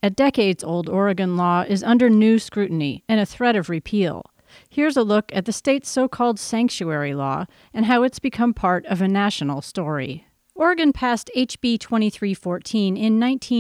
A decades-old Oregon law is under new scrutiny and a threat of repeal. Here's a look at the state's so-called sanctuary law and how it's become part of a national story. Oregon passed HB 2314 in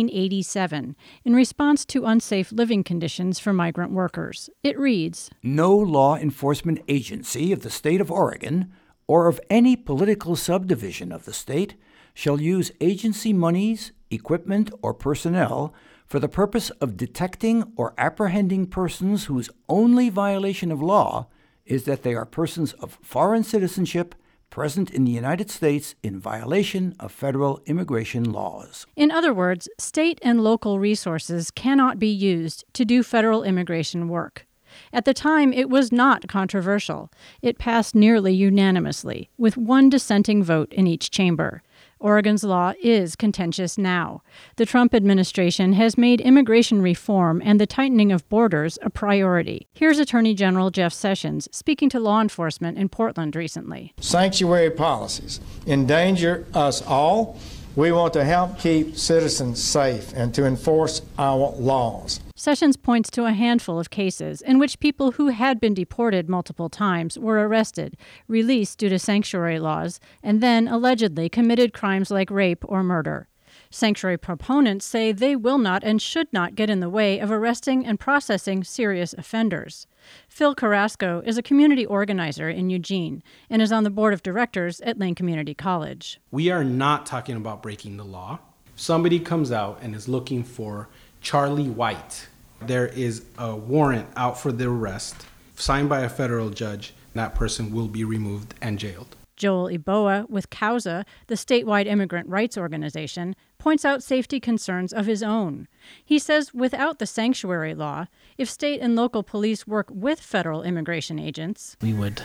1987 in response to unsafe living conditions for migrant workers. It reads, "No law enforcement agency of the state of Oregon or of any political subdivision of the state shall use agency monies, equipment, or personnel for the purpose of detecting or apprehending persons whose only violation of law is that they are persons of foreign citizenship present in the United States in violation of federal immigration laws." In other words, state and local resources cannot be used to do federal immigration work. At the time, it was not controversial. It passed nearly unanimously, with one dissenting vote in each chamber. Oregon's law is contentious now. The Trump administration has made immigration reform and the tightening of borders a priority. Here's Attorney General Jeff Sessions speaking to law enforcement in Portland recently. Sanctuary policies endanger us all. We want to help keep citizens safe and to enforce our laws. Sessions points to a handful of cases in which people who had been deported multiple times were arrested, released due to sanctuary laws, and then allegedly committed crimes like rape or murder. Sanctuary proponents say they will not and should not get in the way of arresting and processing serious offenders. Phil Carrasco is a community organizer in Eugene and is on the board of directors at Lane Community College. We are not talking about breaking the law. If somebody comes out and is looking for Charlie White, there is a warrant out for their arrest signed by a federal judge. That person will be removed and jailed. Joel Iboa with CAUSA, the statewide immigrant rights organization, points out safety concerns of his own. He says without the sanctuary law, if state and local police work with federal immigration agents, we would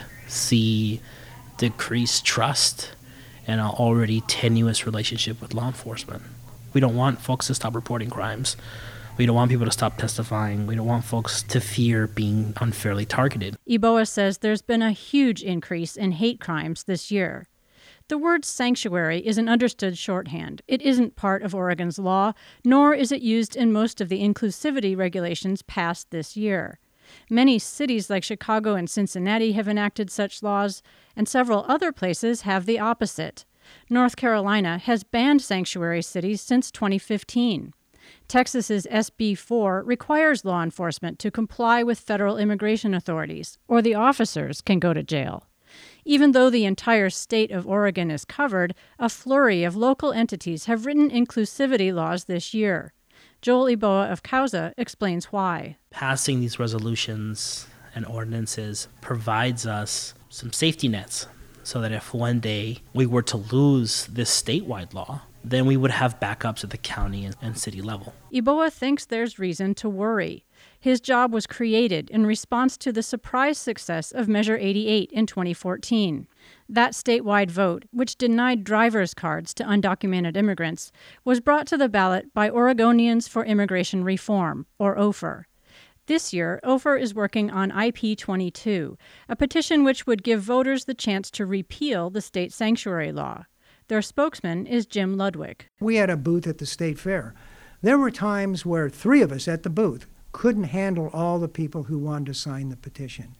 see decreased trust and an already tenuous relationship with law enforcement. We don't want folks to stop reporting crimes. We don't want people to stop testifying. We don't want folks to fear being unfairly targeted. Iboa says there's been a huge increase in hate crimes this year. The word sanctuary is an understood shorthand. It isn't part of Oregon's law, nor is it used in most of the inclusivity regulations passed this year. Many cities like Chicago and Cincinnati have enacted such laws, and several other places have the opposite. North Carolina has banned sanctuary cities since 2015. Texas's SB 4 requires law enforcement to comply with federal immigration authorities, or the officers can go to jail. Even though the entire state of Oregon is covered, a flurry of local entities have written inclusivity laws this year. Joel Iboa of CAUSA explains why. Passing these resolutions and ordinances provides us some safety nets so that if one day we were to lose this statewide law, then we would have backups at the county and city level. Iboa thinks there's reason to worry. His job was created in response to the surprise success of Measure 88 in 2014. That statewide vote, which denied driver's cards to undocumented immigrants, was brought to the ballot by Oregonians for Immigration Reform, or OFER. This year, OFER is working on IP 22, a petition which would give voters the chance to repeal the state sanctuary law. Their spokesman is Jim Ludwig. We had a booth at the state fair. There were times where 3 of us at the booth couldn't handle all the people who wanted to sign the petition.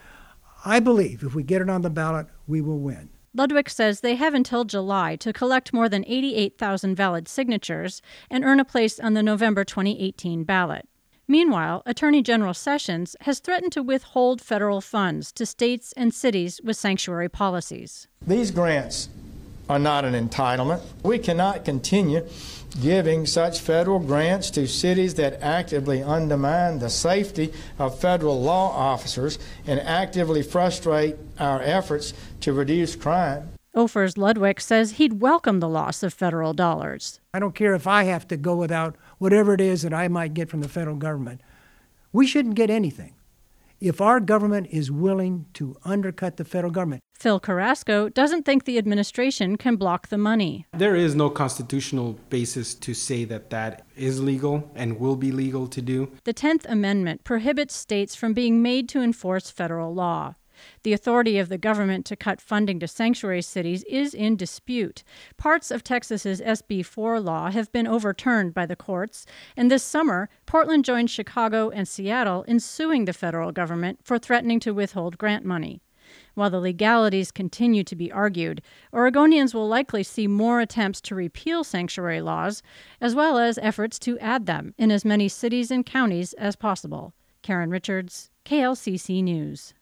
I believe if we get it on the ballot, we will win. Ludwig says they have until July to collect more than 88,000 valid signatures and earn a place on the November 2018 ballot. Meanwhile, Attorney General Sessions has threatened to withhold federal funds to states and cities with sanctuary policies. These grants are not an entitlement. We cannot continue giving such federal grants to cities that actively undermine the safety of federal law officers and actively frustrate our efforts to reduce crime. OFER's Ludwig says he'd welcome the loss of federal dollars. I don't care if I have to go without whatever it is that I might get from the federal government. We shouldn't get anything if our government is willing to undercut the federal government. Phil Carrasco doesn't think the administration can block the money. There is no constitutional basis to say that that is legal and will be legal to do. The 10th Amendment prohibits states from being made to enforce federal law. The authority of the government to cut funding to sanctuary cities is in dispute. Parts of Texas's SB 4 law have been overturned by the courts, and this summer, Portland joined Chicago and Seattle in suing the federal government for threatening to withhold grant money. While the legalities continue to be argued, Oregonians will likely see more attempts to repeal sanctuary laws, as well as efforts to add them in as many cities and counties as possible. Karen Richards, KLCC News.